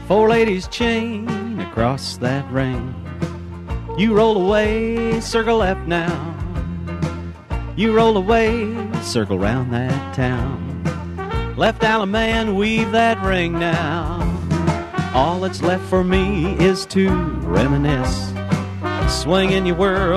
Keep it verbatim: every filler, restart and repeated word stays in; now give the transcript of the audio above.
Four ladies chain across that ring. You roll away, circle left now. You roll away, circle round that town. Left Alaman, weave that ring now. All that's left for me is to reminisce. Swing in your world.